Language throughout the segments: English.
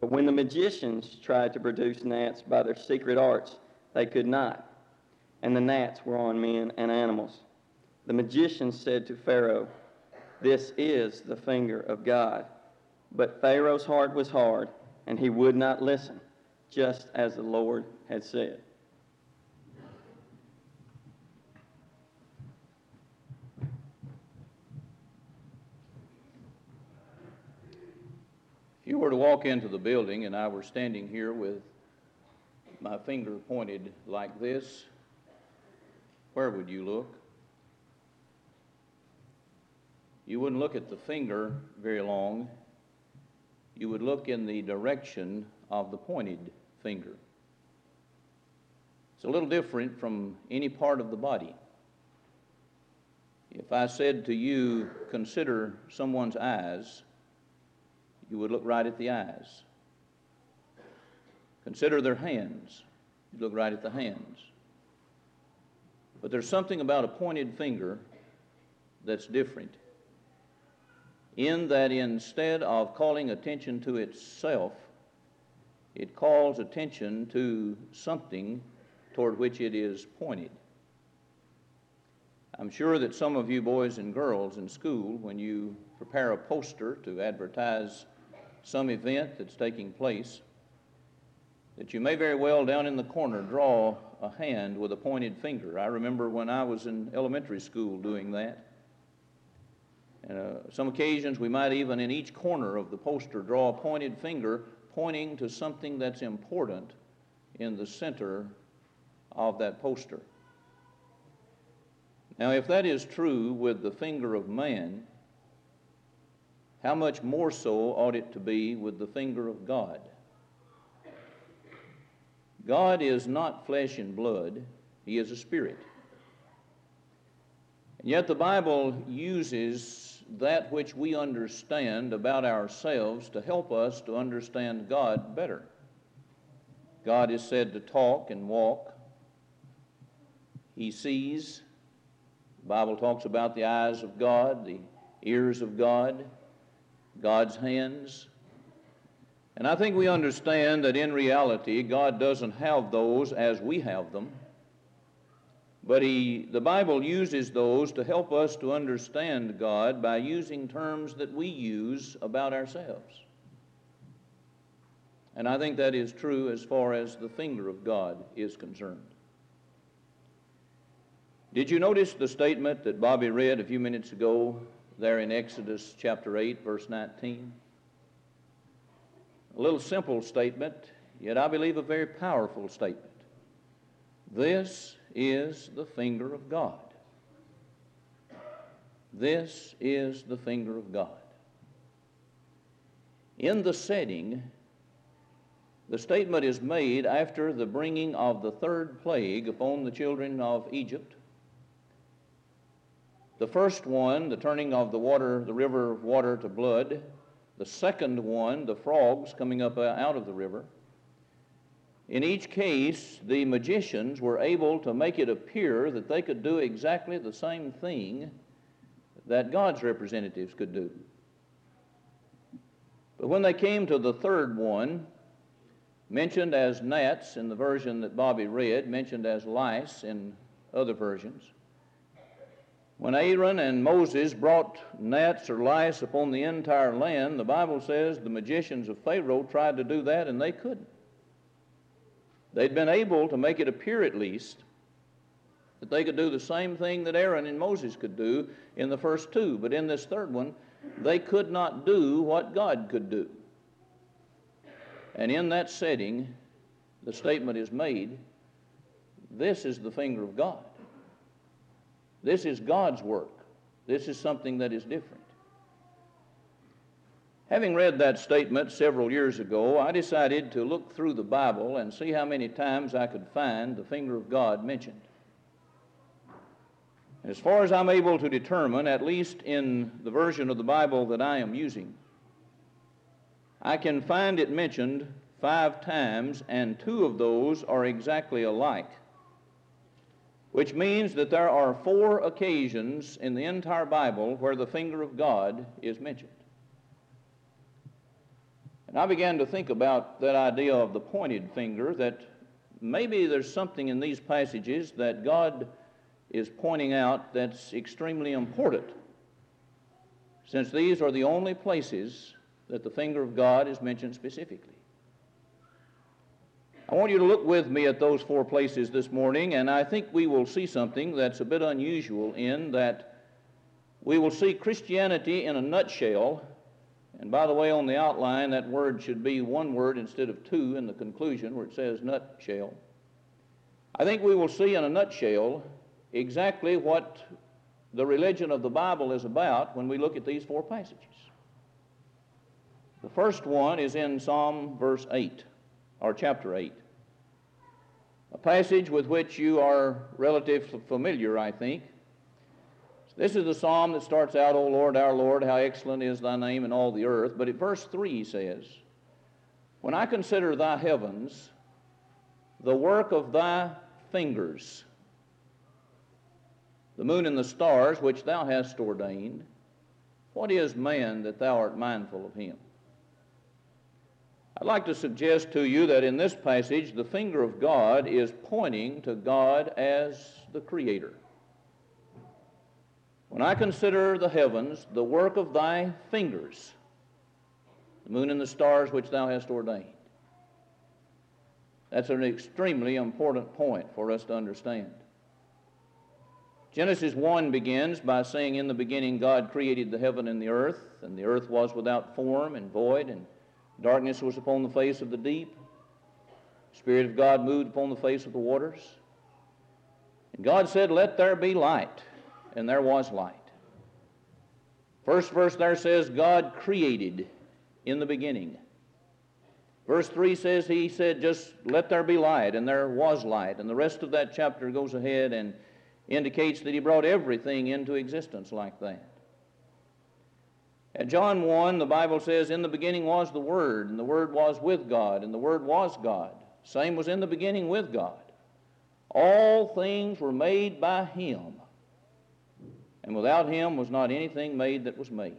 But when the magicians tried to produce gnats by their secret arts, they could not, and the gnats were on men and animals. The magicians said to Pharaoh, "This is the finger of God." But Pharaoh's heart was hard, and he would not listen, just as the Lord had said. If you were to walk into the building and I were standing here with my finger pointed like this, where would you look? You wouldn't look at the finger very long. You would look in the direction of the pointed finger. It's a little different from any part of the body. If I said to you, consider someone's eyes, you would look right at the eyes. Consider their hands, you'd look right at the hands. But there's something about a pointed finger that's different, in that instead of calling attention to itself, it calls attention to something toward which it is pointed. I'm sure that some of you boys and girls in school, when you prepare a poster to advertise some event that's taking place, that you may very well down in the corner draw a hand with a pointed finger. I remember when I was in elementary school doing that. Some occasions we might even in each corner of the poster draw a pointed finger pointing to something that's important in the center of that poster. Now, if that is true with the finger of man, how much more so ought it to be with the finger of God? God is not flesh and blood, He is a spirit. And yet the Bible uses that which we understand about ourselves to help us to understand God better. God is said to talk and walk. He sees. The Bible talks about the eyes of God, the ears of God, God's hands. And I think we understand that in reality, God doesn't have those as we have them, but the Bible uses those to help us to understand God by using terms that we use about ourselves. And I think that is true as far as the finger of God is concerned. Did you notice the statement that Bobby read a few minutes ago there in Exodus chapter 8, verse 19? A little simple statement, yet I believe a very powerful statement. This is the finger of God. This is the finger of God. In the setting, the statement is made after the bringing of the third plague upon the children of Egypt. The first one, the turning of the river water to blood. The second one, the frogs coming up out of the river. In each case, the magicians were able to make it appear that they could do exactly the same thing that God's representatives could do. But when they came to the third one, mentioned as gnats in the version that Bobby read, mentioned as lice in other versions, when Aaron and Moses brought gnats or lice upon the entire land, the Bible says the magicians of Pharaoh tried to do that and they couldn't. They'd been able to make it appear at least that they could do the same thing that Aaron and Moses could do in the first two, but in this third one, they could not do what God could do. And in that setting, the statement is made, this is the finger of God. This is God's work. This is something that is different. Having read that statement several years ago, I decided to look through the Bible and see how many times I could find the finger of God mentioned. As far as I'm able to determine, at least in the version of the Bible that I am using, I can find it mentioned 5 times, and 2 of those are exactly alike, which means that there are 4 occasions in the entire Bible where the finger of God is mentioned. And I began to think about that idea of the pointed finger, that maybe there's something in these passages that God is pointing out that's extremely important, since these are the only places that the finger of God is mentioned specifically. I want you to look with me at those 4 places this morning, and I think we will see something that's a bit unusual in that we will see Christianity in a nutshell. And by the way, on the outline, that word should be 1 word instead of 2 in the conclusion where it says nutshell. I think we will see in a nutshell exactly what the religion of the Bible is about when we look at these 4 passages. The first one is in Psalm verse 8, or chapter 8, a passage with which you are relatively familiar, I think. This is the psalm that starts out, O Lord, our Lord, how excellent is thy name in all the earth. But at verse 3 says, when I consider thy heavens, the work of thy fingers, the moon and the stars which thou hast ordained, what is man that thou art mindful of him? I'd like to suggest to you that in this passage, the finger of God is pointing to God as the Creator. When I consider the heavens, the work of thy fingers, the moon and the stars which thou hast ordained. That's an extremely important point for us to understand. Genesis 1 begins by saying, in the beginning God created the heaven and the earth was without form and void, and darkness was upon the face of the deep. The Spirit of God moved upon the face of the waters. And God said, let there be light. And there was light. First verse there says, God created in the beginning. Verse 3 says, he said, just let there be light, and there was light. And the rest of that chapter goes ahead and indicates that he brought everything into existence like that. At John 1, the Bible says, in the beginning was the Word, and the Word was with God, and the Word was God. Same was in the beginning with God. All things were made by him, and without him was not anything made that was made.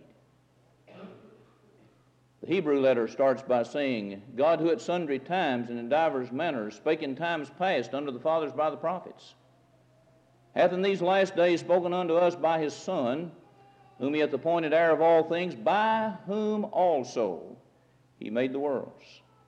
The Hebrew letter starts by saying, God who at sundry times and in divers manners spake in times past unto the fathers by the prophets, hath in these last days spoken unto us by his Son, whom he hath appointed heir of all things, by whom also he made the worlds.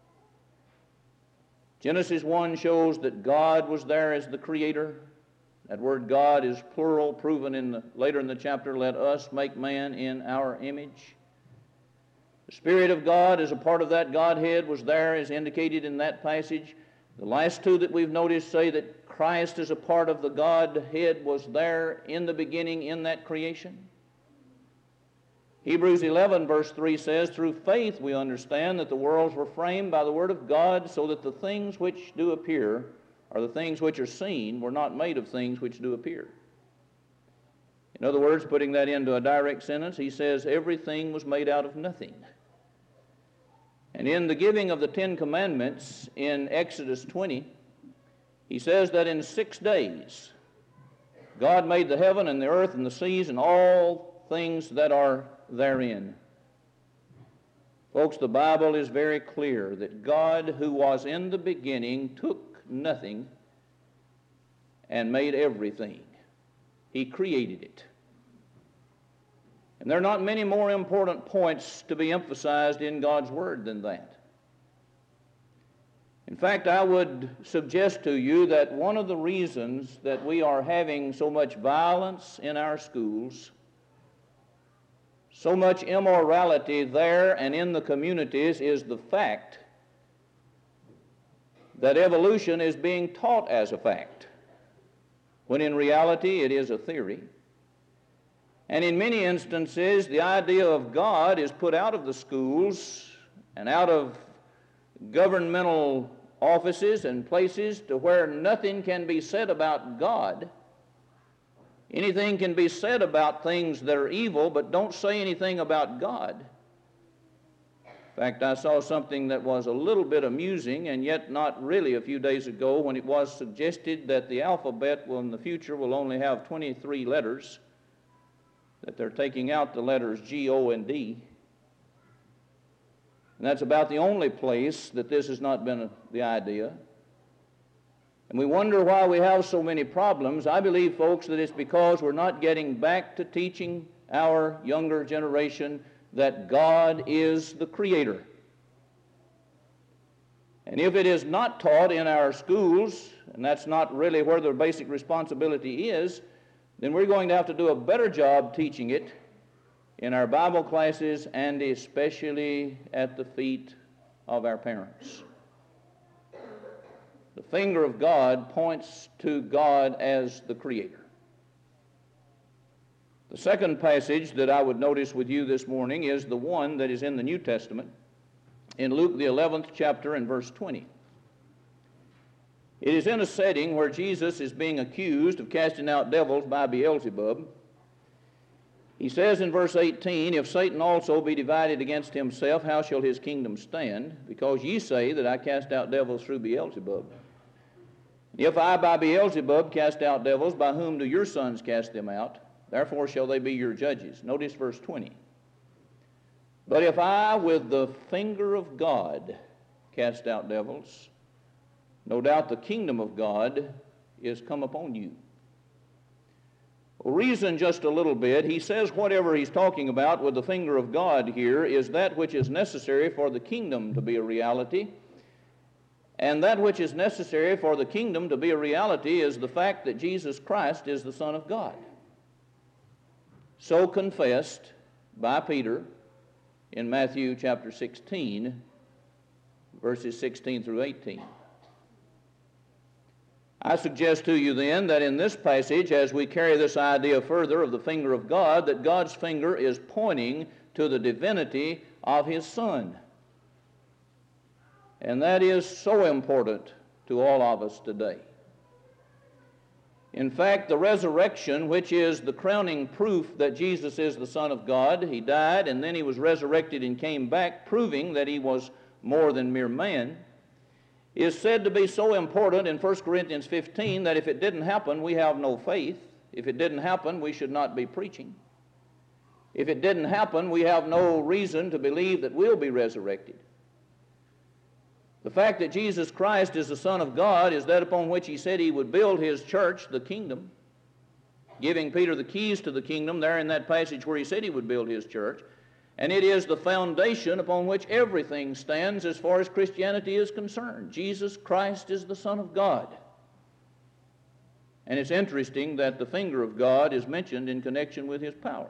Genesis 1 shows that God was there as the Creator. That word God is plural, proven later in the chapter, let us make man in our image. The Spirit of God as a part of that Godhead was there as indicated in that passage. The last 2 that we've noticed say that Christ as a part of the Godhead was there in the beginning in that creation. Hebrews 11 verse 3 says, through faith we understand that the worlds were framed by the word of God, so that the things which do appear, or the things which are seen, were not made of things which do appear. In other words, putting that into a direct sentence, he says everything was made out of nothing. And in the giving of the 10 Commandments in Exodus 20, he says that in 6 days God made the heaven and the earth and the seas and all things that are therein. Folks, the Bible is very clear that God, who was in the beginning, took nothing and made everything. He created it. And there are not many more important points to be emphasized in God's Word than that. In fact, I would suggest to you that one of the reasons that we are having so much violence in our schools, so much immorality there and in the communities, is the fact that evolution is being taught as a fact, when in reality it is a theory. And in many instances, the idea of God is put out of the schools and out of governmental offices and places to where nothing can be said about God. Anything can be said about things that are evil, but don't say anything about God. In fact, I saw something that was a little bit amusing, and yet not really, a few days ago, when it was suggested that the alphabet in the future will only have 23 letters, that they're taking out the letters G, O, and D. And that's about the only place that this has not been the idea. And we wonder why we have so many problems. I believe, folks, that it's because we're not getting back to teaching our younger generation that God is the Creator. And if it is not taught in our schools, and that's not really where the basic responsibility is, then we're going to have to do a better job teaching it in our Bible classes and especially at the feet of our parents. The finger of God points to God as the Creator. The second passage that I would notice with you this morning is the one that is in the New Testament, in Luke the 11th chapter and verse 20. It is in a setting where Jesus is being accused of casting out devils by Beelzebub. He says in verse 18, "If Satan also be divided against himself, how shall his kingdom stand? Because ye say that I cast out devils through Beelzebub. If I by Beelzebub cast out devils, by whom do your sons cast them out? Therefore shall they be your judges." Notice verse 20. "But if I with the finger of God cast out devils, no doubt the kingdom of God is come upon you." Well, reason just a little bit. He says whatever he's talking about with the finger of God here is that which is necessary for the kingdom to be a reality. And that which is necessary for the kingdom to be a reality is the fact that Jesus Christ is the Son of God, so confessed by Peter in Matthew chapter 16, verses 16 through 18. I suggest to you then that in this passage, as we carry this idea further of the finger of God, that God's finger is pointing to the divinity of His Son. And that is so important to all of us today. In fact, the resurrection, which is the crowning proof that Jesus is the Son of God, He died and then He was resurrected and came back, proving that He was more than mere man, is said to be so important in 1 Corinthians 15 that if it didn't happen, we have no faith. If it didn't happen, we should not be preaching. If it didn't happen, we have no reason to believe that we'll be resurrected. The fact that Jesus Christ is the Son of God is that upon which He said He would build His church, the kingdom, giving Peter the keys to the kingdom there in that passage where He said He would build His church. And it is the foundation upon which everything stands as far as Christianity is concerned. Jesus Christ is the Son of God. And it's interesting that the finger of God is mentioned in connection with His power.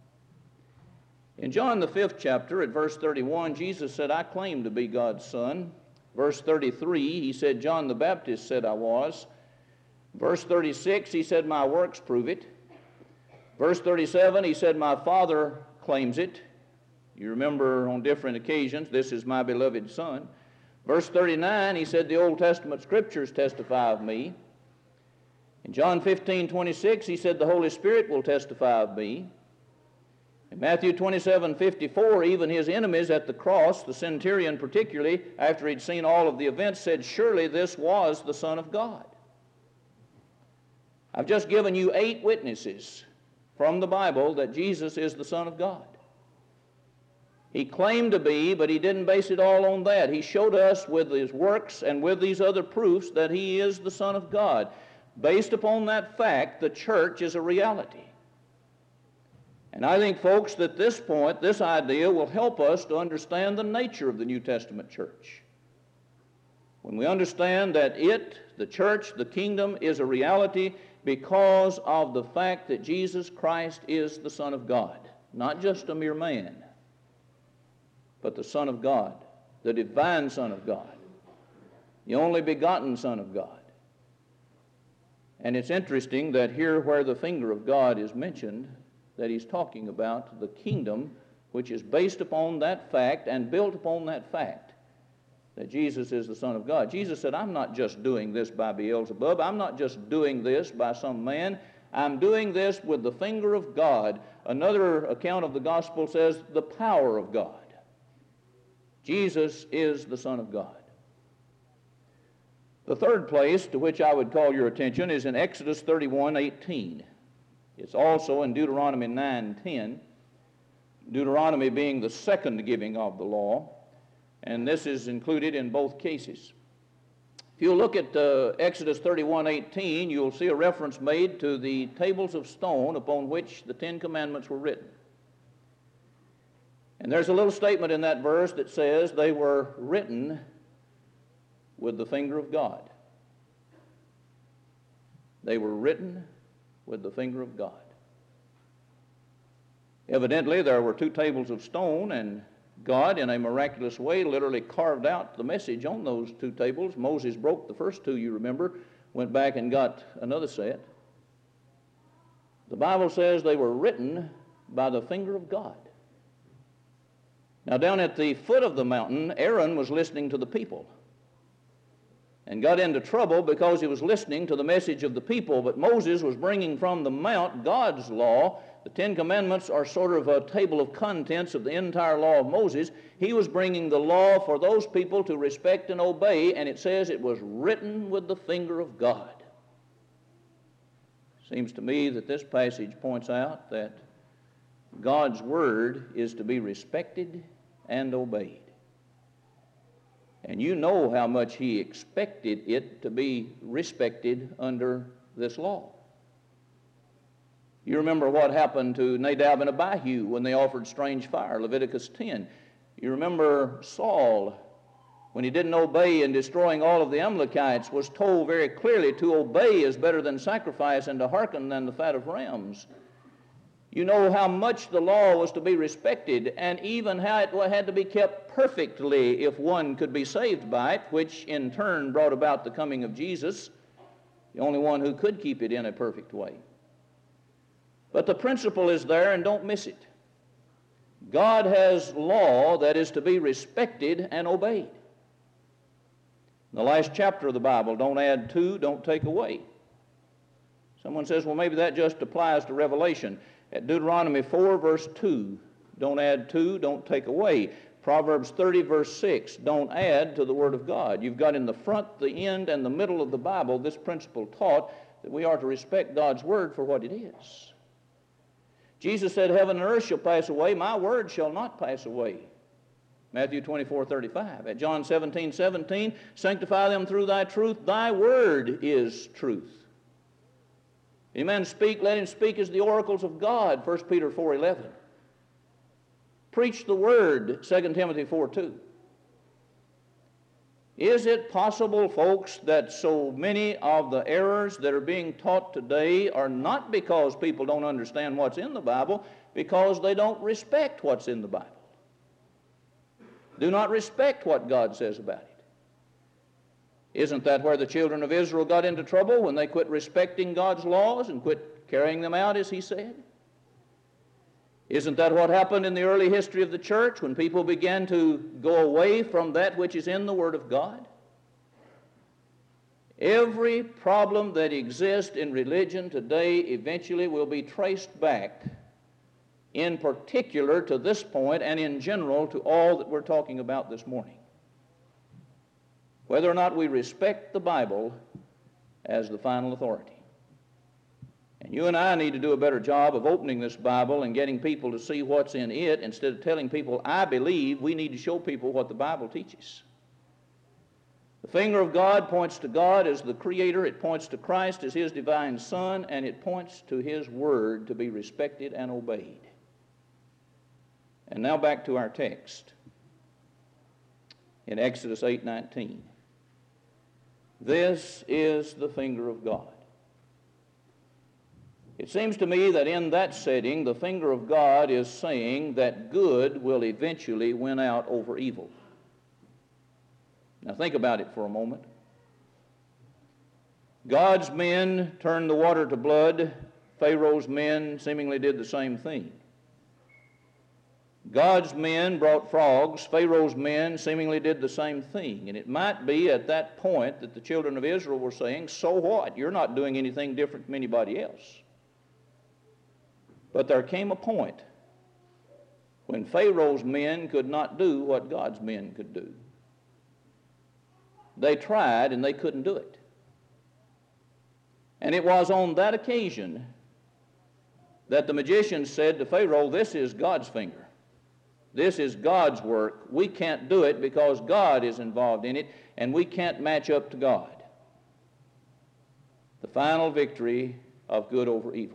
In John the 5th chapter, at verse 31, Jesus said, "I claim to be God's Son." Verse 33, He said, "John the Baptist said I was." Verse 36, He said, "My works prove it." Verse 37, He said, "My Father claims it." You remember on different occasions, "This is my beloved Son." Verse 39, He said, "The Old Testament Scriptures testify of me." In John 15:26, He said, "The Holy Spirit will testify of me." In Matthew 27:54, even His enemies at the cross, the centurion particularly, after he'd seen all of the events, said, "Surely this was the Son of God." I've just given you 8 witnesses from the Bible that Jesus is the Son of God. He claimed to be, but He didn't base it all on that. He showed us with His works and with these other proofs that He is the Son of God. Based upon that fact, the church is a reality. And I think, folks, that this point, this idea, will help us to understand the nature of the New Testament church. When we understand that the church, the kingdom, is a reality because of the fact that Jesus Christ is the Son of God. Not just a mere man, but the Son of God, the divine Son of God, the only begotten Son of God. And it's interesting that here where the finger of God is mentioned, that He's talking about the kingdom which is based upon that fact and built upon that fact that Jesus is the Son of God. Jesus said, "I'm not just doing this by Beelzebub. I'm not just doing this by some man. I'm doing this with the finger of God." Another account of the gospel says, the power of God. Jesus is the Son of God. The third place to which I would call your attention is in Exodus 31:18. It's also in Deuteronomy 9:10, Deuteronomy being the second giving of the law. And this is included in both cases. If you look at Exodus 31:18, you'll see a reference made to the tables of stone upon which the Ten Commandments were written. And there's a little statement in that verse that says they were written with the finger of God. They were written with the finger of God. Evidently, there were two tables of stone, and God, in a miraculous way, literally carved out the message on those two tables. Moses broke the first two, you remember, went back and got another set. The Bible says they were written by the finger of God. Now, down at the foot of the mountain, Aaron was listening to the people and got into trouble because he was listening to the message of the people. But Moses was bringing from the mount God's law. The Ten Commandments are sort of a table of contents of the entire law of Moses. He was bringing the law for those people to respect and obey, and it says it was written with the finger of God. Seems to me that this passage points out that God's word is to be respected and obeyed. And you know how much he expected it to be respected under this law. You remember what happened to Nadab and Abihu when they offered strange fire, Leviticus 10. You remember Saul, when he didn't obey in destroying all of the Amalekites, was told very clearly to obey is better than sacrifice and to hearken than the fat of rams. You know how much the law was to be respected, and even how it had to be kept perfectly if one could be saved by it, which in turn brought about the coming of Jesus, the only one who could keep it in a perfect way. But the principle is there, and don't miss it. God has law that is to be respected and obeyed. In the last chapter of the Bible, don't add to, don't take away. Someone says, well, maybe that just applies to Revelation. At Deuteronomy 4, verse 2, don't add to, don't take away. Proverbs 30, verse 6, don't add to the Word of God. You've got in the front, the end, and the middle of the Bible this principle taught that we are to respect God's Word for what it is. Jesus said, heaven and earth shall pass away, my word shall not pass away. Matthew 24:35. At John 17:17, sanctify them through thy truth, thy word is truth. Any man speak, let him speak as the oracles of God, 1 Peter 4:11. Preach the word, 2 Timothy 4:2. Is it possible, folks, that so many of the errors that are being taught today are not because people don't understand what's in the Bible, because they don't respect what's in the Bible? Do not respect what God says about it. Isn't that where the children of Israel got into trouble, when they quit respecting God's laws and quit carrying them out as he said? Isn't that what happened in the early history of the church, when people began to go away from that which is in the Word of God? Every problem that exists in religion today eventually will be traced back, in particular to this point, and in general to all that we're talking about this morning. Whether or not we respect the Bible as the final authority. And you and I need to do a better job of opening this Bible and getting people to see what's in it. Instead of telling people, I believe, we need to show people what the Bible teaches. The finger of God points to God as the Creator, it points to Christ as His divine Son, and it points to His Word to be respected and obeyed. And now back to our text in Exodus 8:19. This is the finger of God. It seems to me that in that setting, the finger of God is saying that good will eventually win out over evil. Now think about it for a moment. God's men turned the water to blood. Pharaoh's men seemingly did the same thing. God's men brought frogs. Pharaoh's men seemingly did the same thing. And it might be at that point that the children of Israel were saying, so what? You're not doing anything different from anybody else. But there came a point when Pharaoh's men could not do what God's men could do. They tried and they couldn't do it. And it was on that occasion that the magician said to Pharaoh, this is God's finger. This is God's work. We can't do it because God is involved in it, and we can't match up to God. The final victory of good over evil.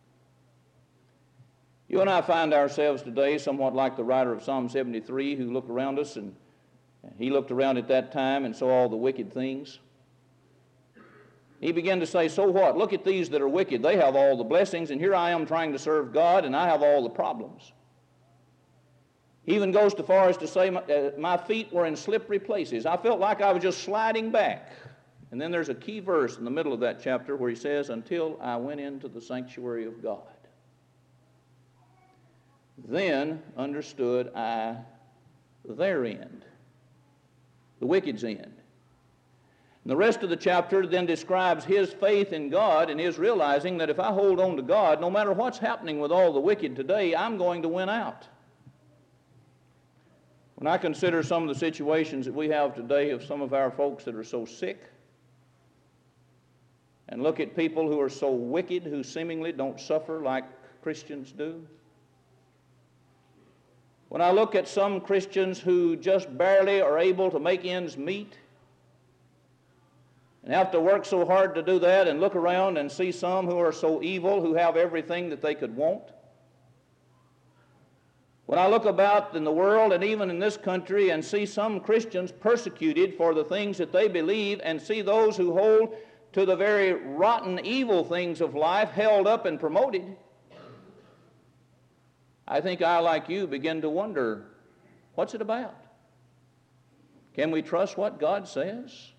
You and I find ourselves today somewhat like the writer of Psalm 73 who looked around us, and he looked around at that time and saw all the wicked things. He began to say, so what? Look at these that are wicked. They have all the blessings, and here I am trying to serve God, and I have all the problems. He even goes so far as to say, my feet were in slippery places. I felt like I was just sliding back. And then there's a key verse in the middle of that chapter where he says, until I went into the sanctuary of God. Then understood I their end, the wicked's end. And the rest of the chapter then describes his faith in God and his realizing that if I hold on to God, no matter what's happening with all the wicked today, I'm going to win out. When I consider some of the situations that we have today of some of our folks that are so sick, and look at people who are so wicked, who seemingly don't suffer like Christians do. When I look at some Christians who just barely are able to make ends meet, and have to work so hard to do that, and look around and see some who are so evil, who have everything that they could want. When I look about in the world and even in this country and see some Christians persecuted for the things that they believe, and see those who hold to the very rotten, evil things of life held up and promoted, I think I, like you, begin to wonder, what's it about? Can we trust what God says?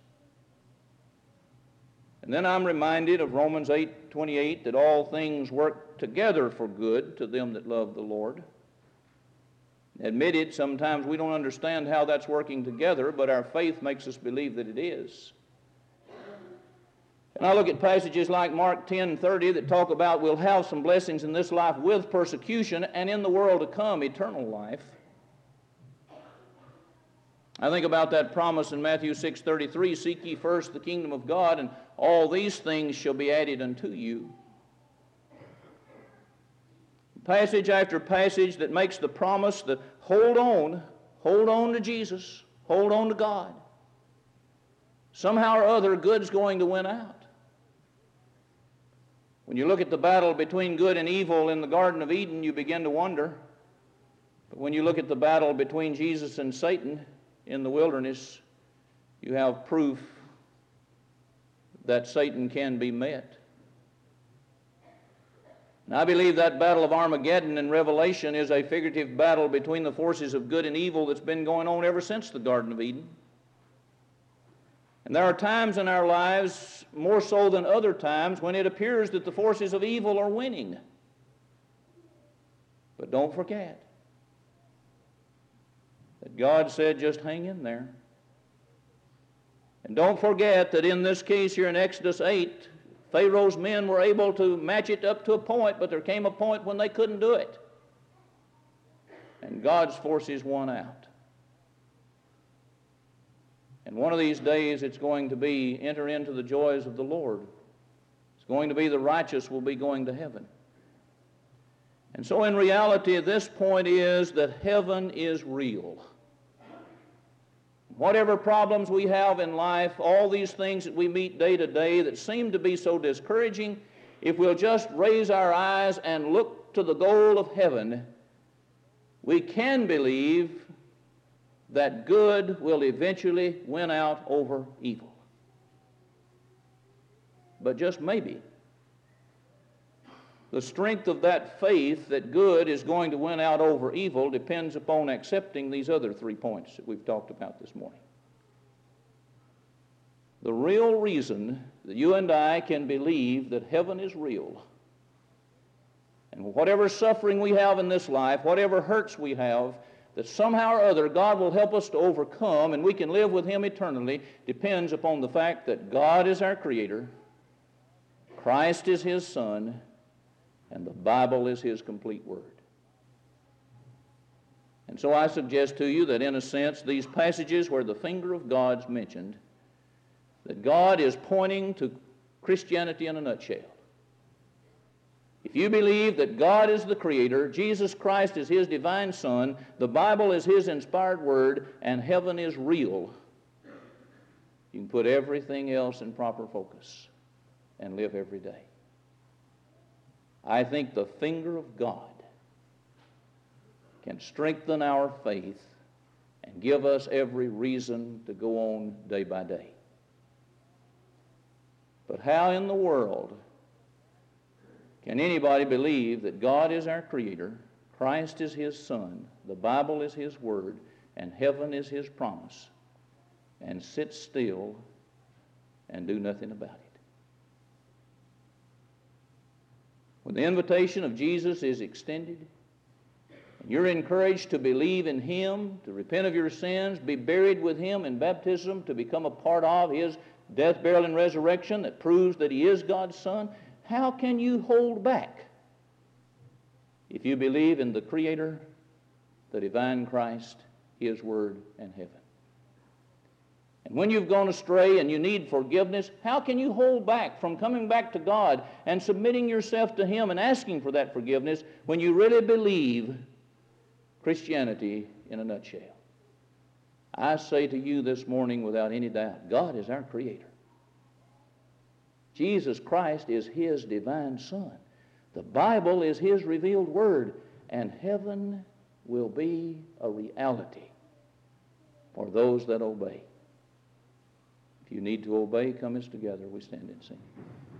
And then I'm reminded of Romans 8:28, that all things work together for good to them that love the Lord. Admitted, sometimes we don't understand how that's working together, but our faith makes us believe that it is. And I look at passages like Mark 10:30 that talk about we'll have some blessings in this life with persecution, and in the world to come, eternal life. I think about that promise in Matthew 6:33, seek ye first the kingdom of God, and all these things shall be added unto you. Passage after passage that makes the promise that hold on to Jesus, hold on to God. Somehow or other, good's going to win out. When you look at the battle between good and evil in the Garden of Eden, you begin to wonder. But when you look at the battle between Jesus and Satan in the wilderness, you have proof that Satan can be met. And I believe that battle of Armageddon in Revelation is a figurative battle between the forces of good and evil that's been going on ever since the Garden of Eden. And there are times in our lives, more so than other times, when it appears that the forces of evil are winning. But don't forget that God said, just hang in there. And don't forget that in this case here in Exodus 8, Pharaoh's men were able to match it up to a point, but there came a point when they couldn't do it. And God's forces won out. And one of these days it's going to be enter into the joys of the Lord. It's going to be the righteous will be going to heaven. And so in reality, this point is that heaven is real. Whatever problems we have in life, all these things that we meet day to day that seem to be so discouraging, if we'll just raise our eyes and look to the goal of heaven, we can believe that good will eventually win out over evil. But just maybe, the strength of that faith that good is going to win out over evil depends upon accepting these other 3 points that we've talked about this morning. The real reason that you and I can believe that heaven is real, and whatever suffering we have in this life, whatever hurts we have, that somehow or other God will help us to overcome and we can live with Him eternally, depends upon the fact that God is our Creator, Christ is His Son, and the Bible is His complete Word. And so I suggest to you that in a sense, these passages where the finger of God's mentioned, that God is pointing to Christianity in a nutshell. If you believe that God is the Creator, Jesus Christ is His divine Son, the Bible is His inspired Word, and heaven is real, you can put everything else in proper focus and live every day. I think the finger of God can strengthen our faith and give us every reason to go on day by day. But how in the world can anybody believe that God is our Creator, Christ is His Son, the Bible is His Word, and heaven is His promise, and sit still and do nothing about it? When the invitation of Jesus is extended, and you're encouraged to believe in Him, to repent of your sins, be buried with Him in baptism, to become a part of His death, burial, and resurrection that proves that He is God's Son, how can you hold back if you believe in the Creator, the divine Christ, His Word, and heaven? And when you've gone astray and you need forgiveness, how can you hold back from coming back to God and submitting yourself to Him and asking for that forgiveness when you really believe Christianity in a nutshell? I say to you this morning without any doubt, God is our Creator. Jesus Christ is His divine Son. The Bible is His revealed Word, and heaven will be a reality for those that obey. If you need to obey, come as together we stand and sing.